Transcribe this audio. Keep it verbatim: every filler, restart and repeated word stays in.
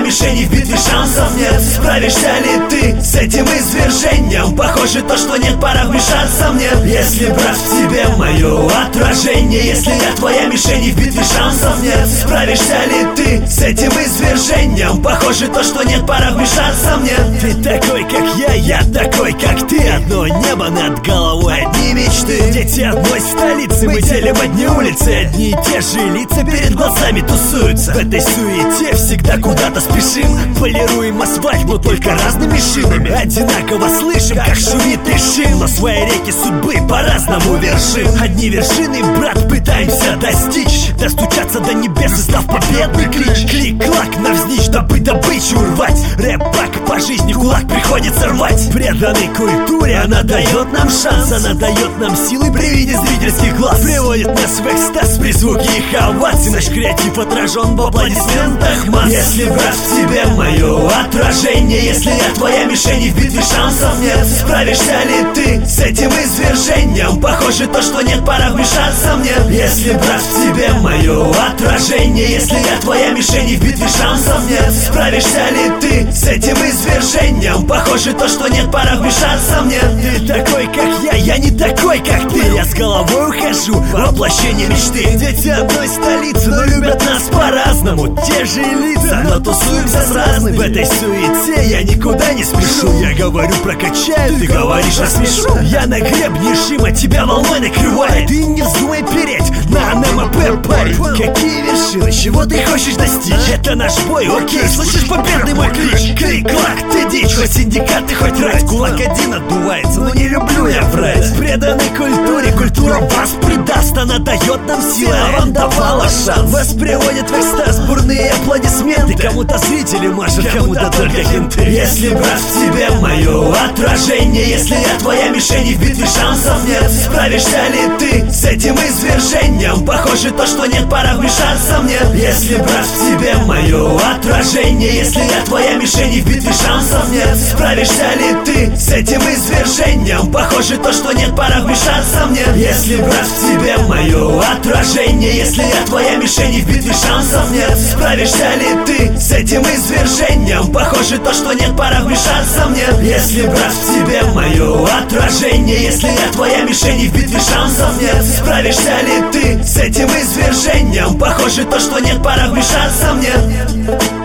мишени в битве шансов нет. Справишься ли ты с этим извержением? Похоже то, что нет, пора вмешаться мне. Если брат в тебе мое отражение, если я твоя мишень и в битве шансов нет. Справишься ли ты с этим извержением? Похоже то, что нет, пора вмешаться мне. Ты такой, как я, я такой, как ты. Одно небо над головой, одни мечты. Дети одной столицы, мы делим одни улицы. Одни и те же лица перед глазами тусуются. В этой суете всегда куда-то спешим. Полируем асфальт, но только разными шинами. Одинаково слышим, как шумит лишин. Но свои реки судьбы по-разному вершим. Одни вершины, брат, пытаемся достичь. Достучаться до небес, издав победный клич. Клик-клак, навзничь, дабы добычу урвать. Рэп-пак по жизни кулак приходится рвать. Преданной культуре она дает нам шанс. Она дает нам силы при виде зрительских глаз. Приводит нас в экстаз при звуке их оваций. Наш креатив отражен в аплодисментах масс. Если, брат, в тебе мое отражение, если я твоя мишень и в битве шансов нет. Справишься ли ты с этим извержением? Похоже то, что нет, пора вмешаться мне. Если, брат, в тебе мое отражение, если я твоя мишень и в битве шансов нет. Справишься ли ты с этим извержением? Похоже то, что нет, пора вмешаться мне. Ты такой, как я, я не такой, как ты. Я с головой ухожу в воплощение мечты. Дети одной столицы, но любят нас по-разному. Те же лица, но тусуемся с разными. В этой суете я никуда не спешу. Я говорю прокачаю, ты говоришь рассмешу. Я на гребне Шима, тебя волной накрывает. Ты не вздумай переть на НМП, парень. Какие вершины, чего ты хочешь достичь? Это наш бой, окей, слышишь победный мой клич. Клик-клак, ты дичь, хоть синдикат, ты хоть рать. Кулак один отдувается, но не люблю я врать. Преданной культуре, культура вас предаст. Она дает нам силы, а вам давала шанс. Вас приводит в экстаз, бурные аплодисменты. Кому-то зрители машут, кому-то только хинты. Если, брат, в тебе мое отражение, если я твоя мишень и в битве шансов нет. Справишься ли ты с этим извержением? Похоже то, что нет, пора вмешаться мне. Если, брат, в тебе мое отражение, если я твоя мишень и в битве шансов нет. Справишься ли ты с этим извержением? Похоже то, что нет, пора вмешаться мне. Если, брат, в тебе мое отражение, если я твоя мишень и в битве шансов нет. Справишься ли ты с этим извержением? Похоже то, что нет, пора вмешаться мне. Если, брат, в тебе мое отражение, если я твоя мишень и в битве шансов нет. Справишься ли ты с этим извержением? Похоже то, что нет, пора вмешаться мне.